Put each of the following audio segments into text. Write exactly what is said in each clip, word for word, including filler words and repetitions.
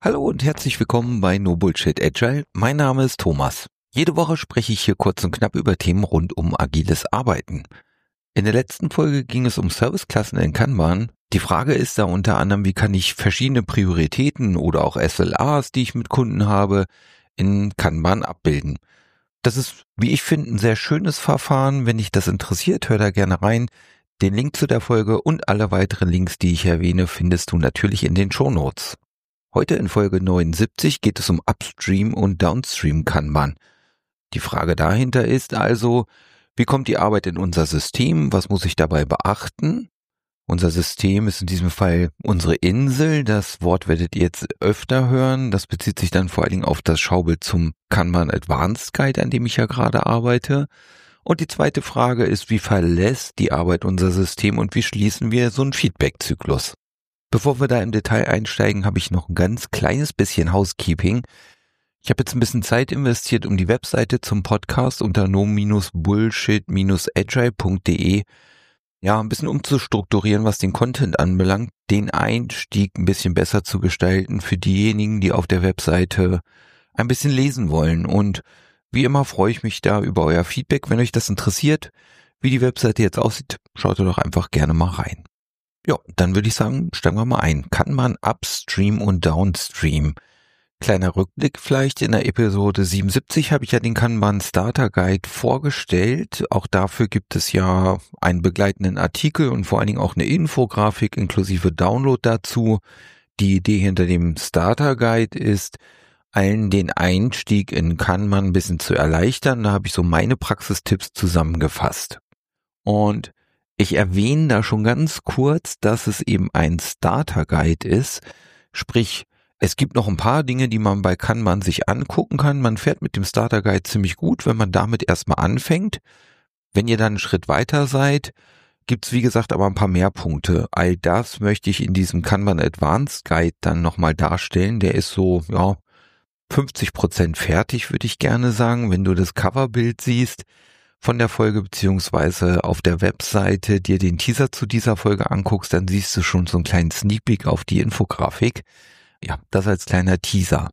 Hallo und herzlich willkommen bei No Bullshit Agile. Mein Name ist Thomas. Jede Woche spreche ich hier kurz und knapp über Themen rund um agiles Arbeiten. In der letzten Folge ging es um Serviceklassen in Kanban. Die Frage ist da unter anderem, wie kann ich verschiedene Prioritäten oder auch S L As, die ich mit Kunden habe, in Kanban abbilden. Das ist, wie ich finde, ein sehr schönes Verfahren. Wenn dich das interessiert, hör da gerne rein. Den Link zu der Folge und alle weiteren Links, die ich erwähne, findest du natürlich in den Shownotes. Heute in Folge neunundsiebzig geht es um Upstream und Downstream Kanban. Die Frage dahinter ist also, wie kommt die Arbeit in unser System? Was muss ich dabei beachten? Unser System ist in diesem Fall unsere Insel. Das Wort werdet ihr jetzt öfter hören. Das bezieht sich dann vor allen Dingen auf das Schaubild zum Kanban Advanced Guide, an dem ich ja gerade arbeite. Und die zweite Frage ist, wie verlässt die Arbeit unser System und wie schließen wir so einen Feedback-Zyklus? Bevor wir da im Detail einsteigen, habe ich noch ein ganz kleines bisschen Housekeeping. Ich habe jetzt ein bisschen Zeit investiert, um die Webseite zum Podcast unter no Bullshit agile punkt de ja, ein bisschen umzustrukturieren, was den Content anbelangt, den Einstieg ein bisschen besser zu gestalten für diejenigen, die auf der Webseite ein bisschen lesen wollen. Und wie immer freue ich mich da über euer Feedback. Wenn euch das interessiert, wie die Webseite jetzt aussieht, schaut doch einfach gerne mal rein. Ja, dann würde ich sagen, steigen wir mal ein. Kanban Upstream und Downstream. Kleiner Rückblick vielleicht, in der Episode siebenundsiebzig habe ich ja den Kanban Starter Guide vorgestellt. Auch dafür gibt es ja einen begleitenden Artikel und vor allen Dingen auch eine Infografik inklusive Download dazu. Die Idee hinter dem Starter Guide ist, allen den Einstieg in Kanban ein bisschen zu erleichtern. Da habe ich so meine Praxistipps zusammengefasst. Und ich erwähne da schon ganz kurz, dass es eben ein Starter Guide ist, sprich, es gibt noch ein paar Dinge, die man bei Kanban sich angucken kann. Man fährt mit dem Starter Guide ziemlich gut, wenn man damit erstmal anfängt. Wenn ihr dann einen Schritt weiter seid, gibt's wie gesagt aber ein paar mehr Punkte. All das möchte ich in diesem Kanban Advanced Guide dann nochmal darstellen. Der ist so, ja, fünfzig Prozent fertig, würde ich gerne sagen, wenn du das Coverbild siehst von der Folge, beziehungsweise auf der Webseite dir den Teaser zu dieser Folge anguckst, dann siehst du schon so einen kleinen Sneak Peek auf die Infografik. Ja, das als kleiner Teaser.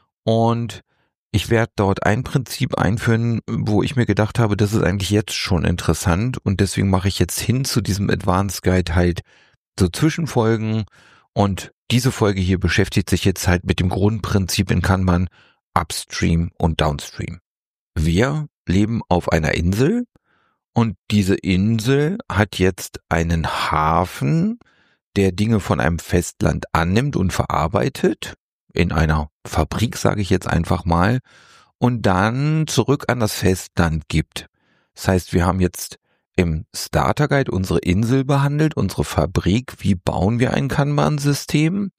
Und ich werde dort ein Prinzip einführen, wo ich mir gedacht habe, das ist eigentlich jetzt schon interessant und deswegen mache ich jetzt hin zu diesem Advanced Guide halt so Zwischenfolgen und diese Folge hier beschäftigt sich jetzt halt mit dem Grundprinzip in Kanban Upstream und Downstream. Wir leben auf einer Insel und diese Insel hat jetzt einen Hafen, der Dinge von einem Festland annimmt und verarbeitet, in einer Fabrik, sage ich jetzt einfach mal, und dann zurück an das Festland gibt. Das heißt, wir haben jetzt im Starter Guide unsere Insel behandelt, unsere Fabrik, wie bauen wir ein Kanban-System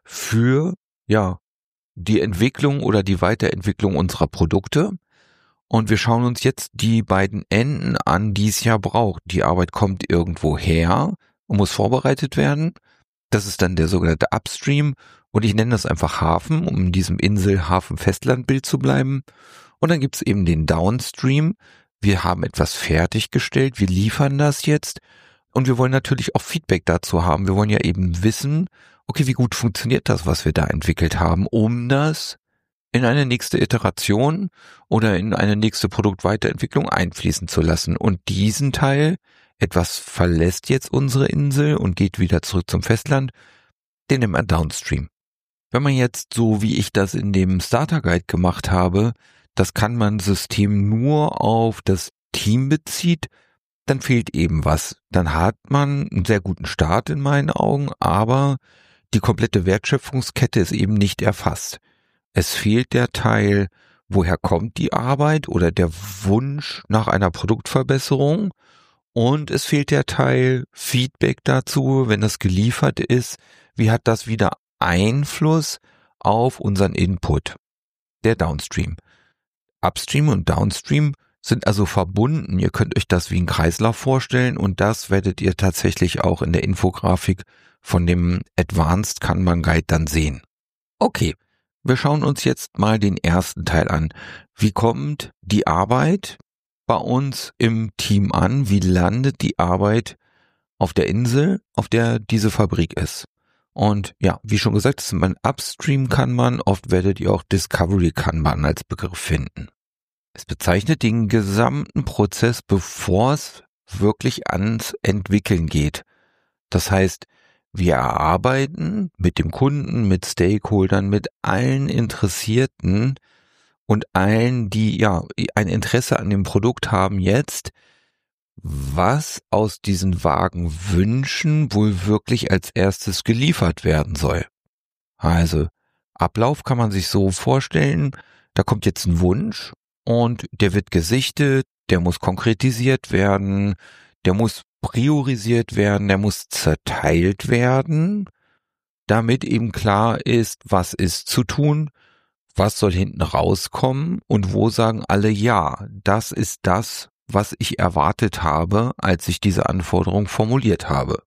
für, ja, die Entwicklung oder die Weiterentwicklung unserer Produkte. Und wir schauen uns jetzt die beiden Enden an, die es ja braucht. Die Arbeit kommt irgendwo her und muss vorbereitet werden. Das ist dann der sogenannte Upstream und ich nenne das einfach Hafen, um in diesem Insel-Hafen-Festland-Bild zu bleiben. Und dann gibt's eben den Downstream. Wir haben etwas fertiggestellt, wir liefern das jetzt und wir wollen natürlich auch Feedback dazu haben. Wir wollen ja eben wissen, okay, wie gut funktioniert das, was wir da entwickelt haben, um das in eine nächste Iteration oder in eine nächste Produktweiterentwicklung einfließen zu lassen. Und diesen Teil, etwas verlässt jetzt unsere Insel und geht wieder zurück zum Festland, den nennt man Downstream. Wenn man jetzt, so wie ich das in dem Starter Guide gemacht habe, das Kanban-System nur auf das Team bezieht, dann fehlt eben was. Dann hat man einen sehr guten Start in meinen Augen, aber die komplette Wertschöpfungskette ist eben nicht erfasst. Es fehlt der Teil, woher kommt die Arbeit oder der Wunsch nach einer Produktverbesserung und es fehlt der Teil Feedback dazu, wenn das geliefert ist, wie hat das wieder Einfluss auf unseren Input, der Downstream. Upstream und Downstream sind also verbunden, ihr könnt euch das wie einen Kreislauf vorstellen und das werdet ihr tatsächlich auch in der Infografik von dem Advanced Kanban Guide dann sehen. Okay. Wir schauen uns jetzt mal den ersten Teil an. Wie kommt die Arbeit bei uns im Team an? Wie landet die Arbeit auf der Insel, auf der diese Fabrik ist? Und ja, wie schon gesagt, das ist mein Upstream Kanban. Oft werdet ihr auch Discovery Kanban als Begriff finden. Es bezeichnet den gesamten Prozess, bevor es wirklich ans Entwickeln geht. Das heißt, wir erarbeiten mit dem Kunden, mit Stakeholdern, mit allen Interessierten und allen, die ja ein Interesse an dem Produkt haben jetzt, was aus diesen vagen Wünschen wohl wirklich als erstes geliefert werden soll. Also, Ablauf kann man sich so vorstellen, da kommt jetzt ein Wunsch und der wird gesichtet, der muss konkretisiert werden, der muss priorisiert werden, der muss zerteilt werden, damit eben klar ist, was ist zu tun, was soll hinten rauskommen und wo sagen alle, ja, das ist das, was ich erwartet habe, als ich diese Anforderung formuliert habe.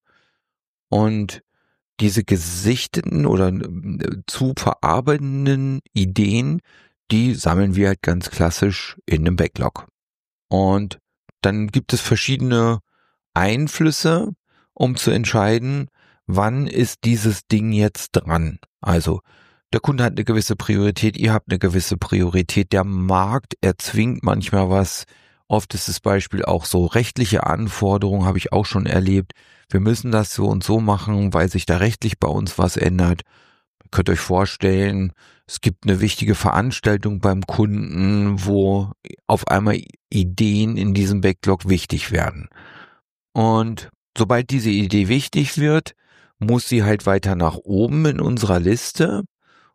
Und diese gesichteten oder zu verarbeitenden Ideen, die sammeln wir halt ganz klassisch in einem Backlog. Und dann gibt es verschiedene Einflüsse, um zu entscheiden, wann ist dieses Ding jetzt dran. Also der Kunde hat eine gewisse Priorität, ihr habt eine gewisse Priorität, der Markt erzwingt manchmal was. Oft ist das Beispiel auch so rechtliche Anforderungen, habe ich auch schon erlebt. Wir müssen das so und so machen, weil sich da rechtlich bei uns was ändert. Ihr könnt euch vorstellen, es gibt eine wichtige Veranstaltung beim Kunden, wo auf einmal Ideen in diesem Backlog wichtig werden. Und sobald diese Idee wichtig wird, muss sie halt weiter nach oben in unserer Liste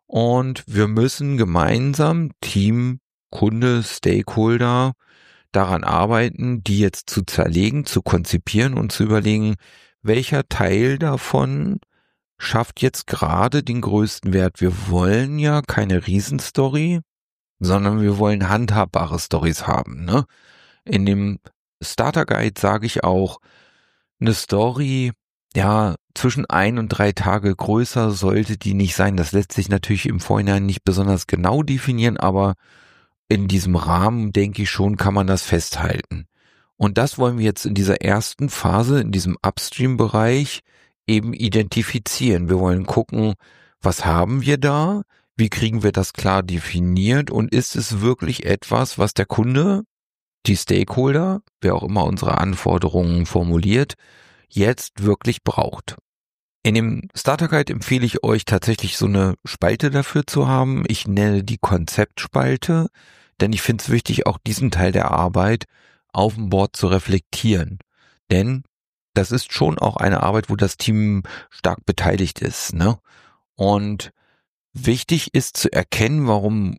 und wir müssen gemeinsam, Team, Kunde, Stakeholder, daran arbeiten, die jetzt zu zerlegen, zu konzipieren und zu überlegen, welcher Teil davon schafft jetzt gerade den größten Wert. Wir wollen ja keine Riesenstory, sondern wir wollen handhabbare Stories haben, ne? In dem Starter Guide sage ich auch, eine Story, ja, zwischen ein und drei Tage größer sollte die nicht sein. Das lässt sich natürlich im Vorhinein nicht besonders genau definieren, aber in diesem Rahmen, denke ich schon, kann man das festhalten. Und das wollen wir jetzt in dieser ersten Phase, in diesem Upstream-Bereich eben identifizieren. Wir wollen gucken, was haben wir da? Wie kriegen wir das klar definiert? Und ist es wirklich etwas, was der Kunde, die Stakeholder, wer auch immer unsere Anforderungen formuliert, jetzt wirklich braucht? In dem Starter Guide empfehle ich euch tatsächlich so eine Spalte dafür zu haben. Ich nenne die Konzeptspalte, denn ich finde es wichtig, auch diesen Teil der Arbeit auf dem Board zu reflektieren. Denn das ist schon auch eine Arbeit, wo das Team stark beteiligt ist, ne? Und wichtig ist zu erkennen, warum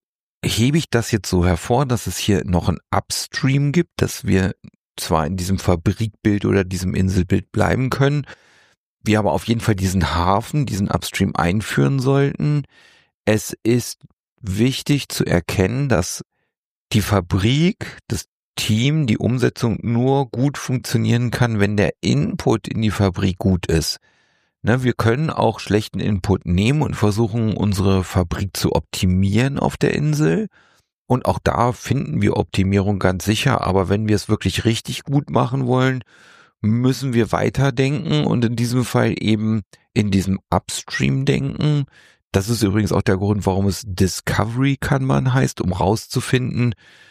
hebe ich das jetzt so hervor, dass es hier noch ein Upstream gibt, dass wir zwar in diesem Fabrikbild oder diesem Inselbild bleiben können, wir aber auf jeden Fall diesen Hafen, diesen Upstream einführen sollten. Es ist wichtig zu erkennen, dass die Fabrik, das Team, die Umsetzung nur gut funktionieren kann, wenn der Input in die Fabrik gut ist. Ne, wir können auch schlechten Input nehmen und versuchen, unsere Fabrik zu optimieren auf der Insel. Und auch da finden wir Optimierung ganz sicher. Aber wenn wir es wirklich richtig gut machen wollen, müssen wir weiterdenken und in diesem Fall eben in diesem Upstream denken. Das ist übrigens auch der Grund, warum es Discovery Kanban heißt, um rauszufinden,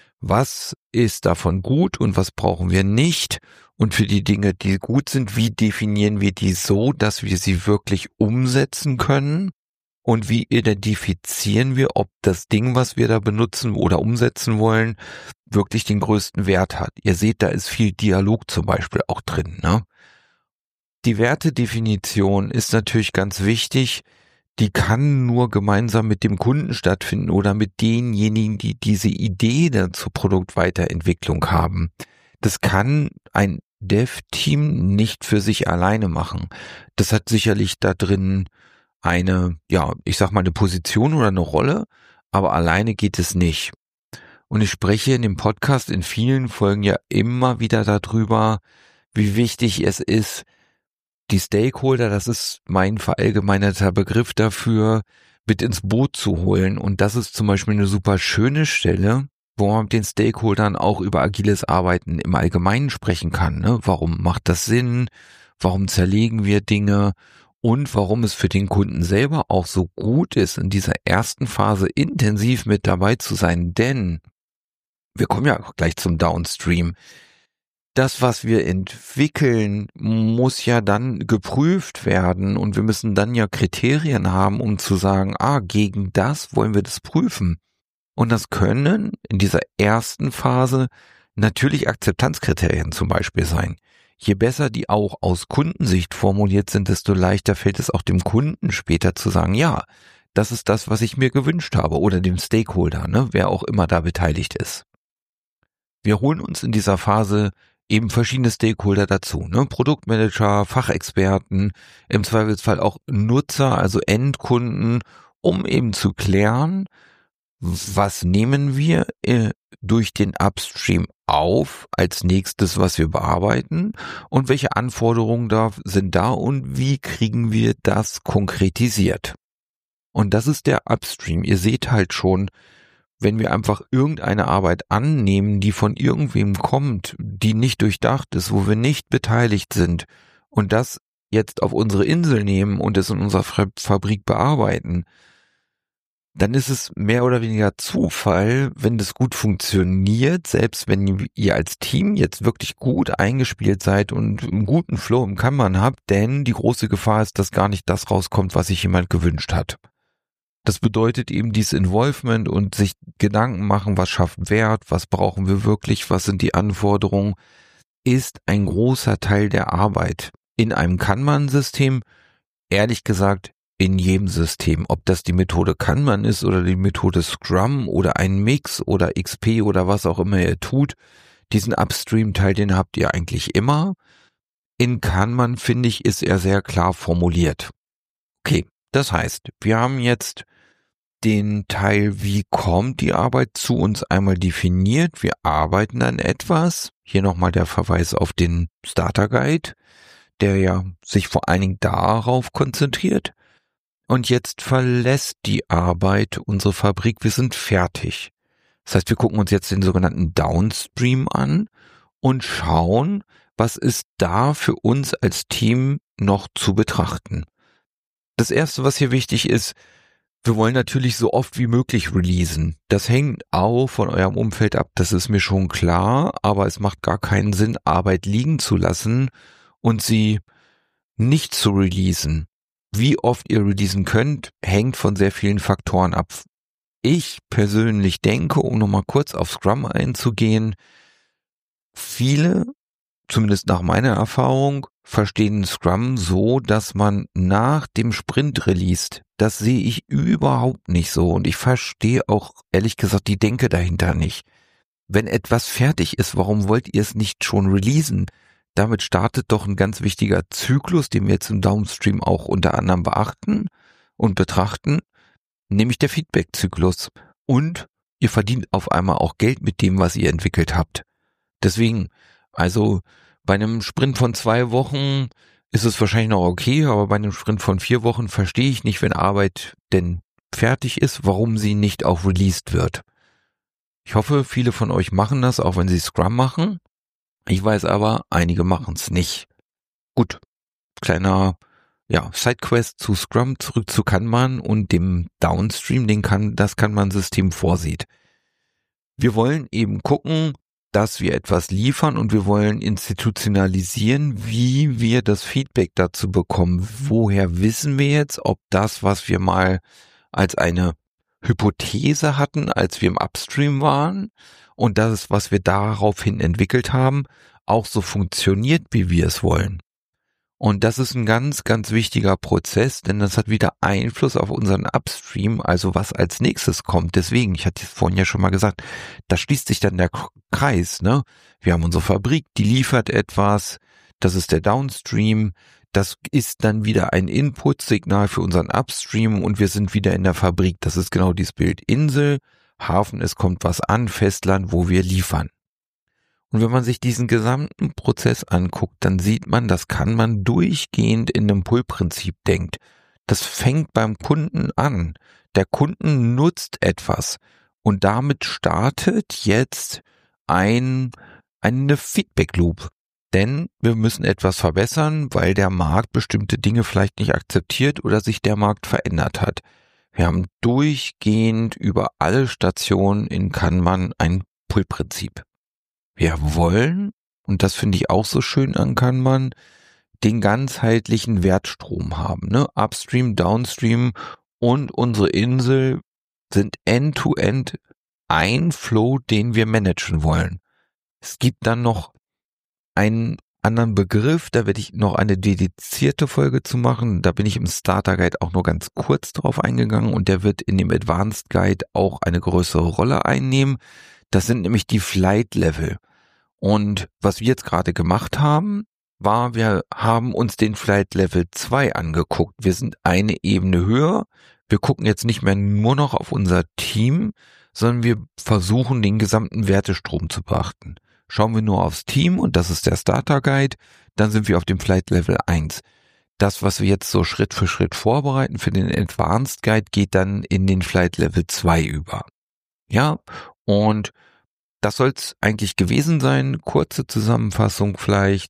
was ist davon gut und was brauchen wir nicht. Und für die Dinge, die gut sind, wie definieren wir die so, dass wir sie wirklich umsetzen können? Und wie identifizieren wir, ob das Ding, was wir da benutzen oder umsetzen wollen, wirklich den größten Wert hat? Ihr seht, da ist viel Dialog zum Beispiel auch drin, ne? Die Wertedefinition ist natürlich ganz wichtig. Die kann nur gemeinsam mit dem Kunden stattfinden oder mit denjenigen, die diese Idee dann zur Produktweiterentwicklung haben. Das kann ein Dev-Team nicht für sich alleine machen. Das hat sicherlich da drin eine, ja, ich sag mal eine Position oder eine Rolle, aber alleine geht es nicht. Und ich spreche in dem Podcast in vielen Folgen ja immer wieder darüber, wie wichtig es ist, die Stakeholder, das ist mein verallgemeinerter Begriff dafür, mit ins Boot zu holen. Und das ist zum Beispiel eine super schöne Stelle, wo man mit den Stakeholdern auch über agiles Arbeiten im Allgemeinen sprechen kann. Ne? Warum macht das Sinn? Warum zerlegen wir Dinge? und warum es für den Kunden selber auch so gut ist, in dieser ersten Phase intensiv mit dabei zu sein, denn wir kommen ja auch gleich zum Downstream. Das, was wir entwickeln, muss ja dann geprüft werden und wir müssen dann ja Kriterien haben, um zu sagen, ah, gegen das wollen wir das prüfen. Und das können in dieser ersten Phase natürlich Akzeptanzkriterien zum Beispiel sein. Je besser die auch aus Kundensicht formuliert sind, desto leichter fällt es auch dem Kunden später zu sagen, ja, das ist das, was ich mir gewünscht habe, oder dem Stakeholder, ne, wer auch immer da beteiligt ist. Wir holen uns in dieser Phase eben verschiedene Stakeholder dazu, ne? Produktmanager, Fachexperten, im Zweifelsfall auch Nutzer, also Endkunden, um eben zu klären, was nehmen wir äh, durch den Upstream auf als nächstes, was wir bearbeiten und welche Anforderungen da sind da und wie kriegen wir das konkretisiert. Und das ist der Upstream. Ihr seht halt schon, wenn wir einfach irgendeine Arbeit annehmen, die von irgendwem kommt, die nicht durchdacht ist, wo wir nicht beteiligt sind und das jetzt auf unsere Insel nehmen und es in unserer Fabrik bearbeiten, dann ist es mehr oder weniger Zufall, wenn das gut funktioniert, selbst wenn ihr als Team jetzt wirklich gut eingespielt seid und einen guten Flow im Kanban habt, denn die große Gefahr ist, dass gar nicht das rauskommt, was sich jemand gewünscht hat. Das bedeutet eben dieses Involvement und sich Gedanken machen, was schafft Wert, was brauchen wir wirklich, was sind die Anforderungen, ist ein großer Teil der Arbeit. In einem Kanban-System, ehrlich gesagt, in jedem System, ob das die Methode Kanban ist oder die Methode Scrum oder ein Mix oder X P oder was auch immer ihr tut, diesen Upstream-Teil, den habt ihr eigentlich immer. In Kanban, finde ich, ist er sehr klar formuliert. Okay, das heißt, wir haben jetzt den Teil, wie kommt die Arbeit zu uns, einmal definiert. Wir arbeiten an etwas. Hier nochmal der Verweis auf den Starter Guide, der ja sich vor allen Dingen darauf konzentriert. Und jetzt verlässt die Arbeit unsere Fabrik. Wir sind fertig. Das heißt, wir gucken uns jetzt den sogenannten Downstream an und schauen, was ist da für uns als Team noch zu betrachten. Das erste, was hier wichtig ist, wir wollen natürlich so oft wie möglich releasen. Das hängt auch von eurem Umfeld ab, das ist mir schon klar, aber es macht gar keinen Sinn, Arbeit liegen zu lassen und sie nicht zu releasen. Wie oft ihr releasen könnt, hängt von sehr vielen Faktoren ab. Ich persönlich denke, um nochmal kurz auf Scrum einzugehen, viele, zumindest nach meiner Erfahrung, verstehen Scrum so, dass man nach dem Sprint released. Das sehe ich überhaupt nicht so und ich verstehe auch ehrlich gesagt die Denke dahinter nicht. Wenn etwas fertig ist, warum wollt ihr es nicht schon releasen? Damit startet doch ein ganz wichtiger Zyklus, den wir jetzt im Downstream auch unter anderem beachten und betrachten, nämlich der Feedback-Zyklus. Und ihr verdient auf einmal auch Geld mit dem, was ihr entwickelt habt. Deswegen, also bei einem Sprint von zwei Wochen ist es wahrscheinlich noch okay, aber bei einem Sprint von vier Wochen verstehe ich nicht, wenn Arbeit denn fertig ist, warum sie nicht auch released wird. Ich hoffe, viele von euch machen das, auch wenn sie Scrum machen. Ich weiß aber, einige machen es nicht. Gut, kleiner ja, Sidequest zu Scrum, zurück zu Kanban und dem Downstream, den kann das Kanban-System vorsieht. Wir wollen eben gucken, dass wir etwas liefern und wir wollen institutionalisieren, wie wir das Feedback dazu bekommen. Woher wissen wir jetzt, ob das, was wir mal als eine Hypothese hatten, als wir im Upstream waren und das, was wir daraufhin entwickelt haben, auch so funktioniert, wie wir es wollen. Und das ist ein ganz, ganz wichtiger Prozess, denn das hat wieder Einfluss auf unseren Upstream, also was als nächstes kommt. Deswegen, ich hatte es vorhin ja schon mal gesagt, da schließt sich dann der Kreis, ne? Wir haben unsere Fabrik, die liefert etwas, das ist der Downstream, das ist dann wieder ein Input-Signal für unseren Upstream und wir sind wieder in der Fabrik. Das ist genau dieses Bild Insel, Hafen, es kommt was an, Festland, wo wir liefern. Und wenn man sich diesen gesamten Prozess anguckt, dann sieht man, das kann man durchgehend in einem Pull-Prinzip denkt. Das fängt beim Kunden an. Der Kunden nutzt etwas und damit startet jetzt ein, eine Feedback-Loop. Denn wir müssen etwas verbessern, weil der Markt bestimmte Dinge vielleicht nicht akzeptiert oder sich der Markt verändert hat. Wir haben durchgehend über alle Stationen in Kanban ein Pull-Prinzip. Wir wollen, und das finde ich auch so schön an Kanban, den ganzheitlichen Wertstrom haben. Ne? Upstream, Downstream und unsere Insel sind end-to-end ein Flow, den wir managen wollen. Es gibt dann noch einen anderen Begriff, da werde ich noch eine dedizierte Folge zu machen. Da bin ich im Starter Guide auch nur ganz kurz drauf eingegangen und der wird in dem Advanced Guide auch eine größere Rolle einnehmen. Das sind nämlich die Flight Level. Und was wir jetzt gerade gemacht haben, war, wir haben uns den Flight Level zwei angeguckt. Wir sind eine Ebene höher. Wir gucken jetzt nicht mehr nur noch auf unser Team, sondern wir versuchen, den gesamten Wertestrom zu beachten. Schauen wir nur aufs Team, und das ist der Starter Guide, dann sind wir auf dem Flight Level eins. Das, was wir jetzt so Schritt für Schritt vorbereiten für den Advanced Guide, geht dann in den Flight Level zwei über. Ja, und das soll es eigentlich gewesen sein. Kurze Zusammenfassung vielleicht.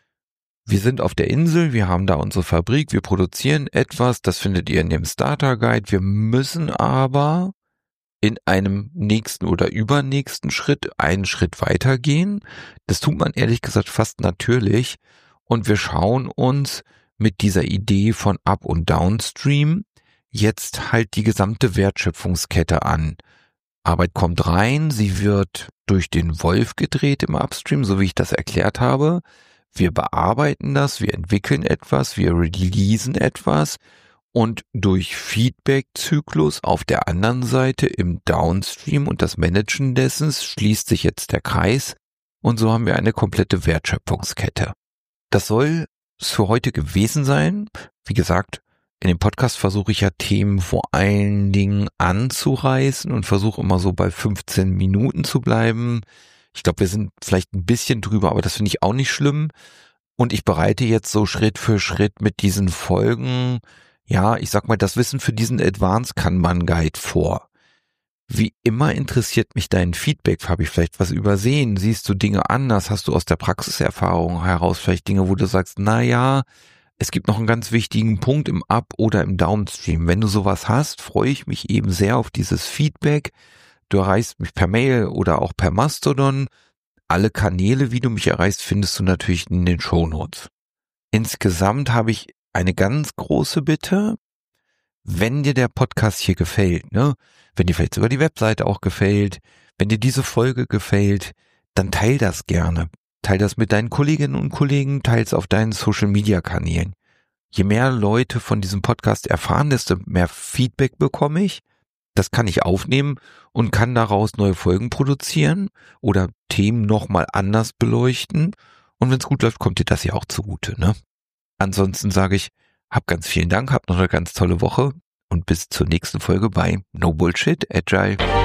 Wir sind auf der Insel, wir haben da unsere Fabrik, wir produzieren etwas, das findet ihr in dem Starter Guide. Wir müssen aber in einem nächsten oder übernächsten Schritt einen Schritt weitergehen. Das tut man ehrlich gesagt fast natürlich. Und wir schauen uns mit dieser Idee von Up- und Downstream jetzt halt die gesamte Wertschöpfungskette an. Arbeit kommt rein, sie wird durch den Wolf gedreht im Upstream, so wie ich das erklärt habe. Wir bearbeiten das, wir entwickeln etwas, wir releasen etwas. Und durch Feedback-Zyklus auf der anderen Seite im Downstream und das Managen dessen schließt sich jetzt der Kreis und so haben wir eine komplette Wertschöpfungskette. Das soll es für heute gewesen sein. Wie gesagt, in dem Podcast versuche ich ja Themen vor allen Dingen anzureißen und versuche immer so bei fünfzehn Minuten zu bleiben. Ich glaube, wir sind vielleicht ein bisschen drüber, aber das finde ich auch nicht schlimm. Und ich bereite jetzt so Schritt für Schritt mit diesen Folgen, ja, ich sag mal, das Wissen für diesen Advanced Kanban Guide vor. Wie immer interessiert mich dein Feedback. Habe ich vielleicht was übersehen? Siehst du Dinge anders? Hast du aus der Praxiserfahrung heraus vielleicht Dinge, wo du sagst, na ja, es gibt noch einen ganz wichtigen Punkt im Up- oder im Downstream. Wenn du sowas hast, freue ich mich eben sehr auf dieses Feedback. Du erreichst mich per Mail oder auch per Mastodon. Alle Kanäle, wie du mich erreichst, findest du natürlich in den Shownotes. Insgesamt habe ich eine ganz große Bitte, wenn dir der Podcast hier gefällt, ne, wenn dir vielleicht sogar die Webseite auch gefällt, wenn dir diese Folge gefällt, dann teil das gerne. Teil das mit deinen Kolleginnen und Kollegen, teils auf deinen Social-Media-Kanälen. Je mehr Leute von diesem Podcast erfahren, desto mehr Feedback bekomme ich. Das kann ich aufnehmen und kann daraus neue Folgen produzieren oder Themen nochmal anders beleuchten. Und wenn es gut läuft, kommt dir das ja auch zugute, ne? Ansonsten sage ich, hab ganz vielen Dank, hab noch eine ganz tolle Woche und bis zur nächsten Folge bei No Bullshit Agile.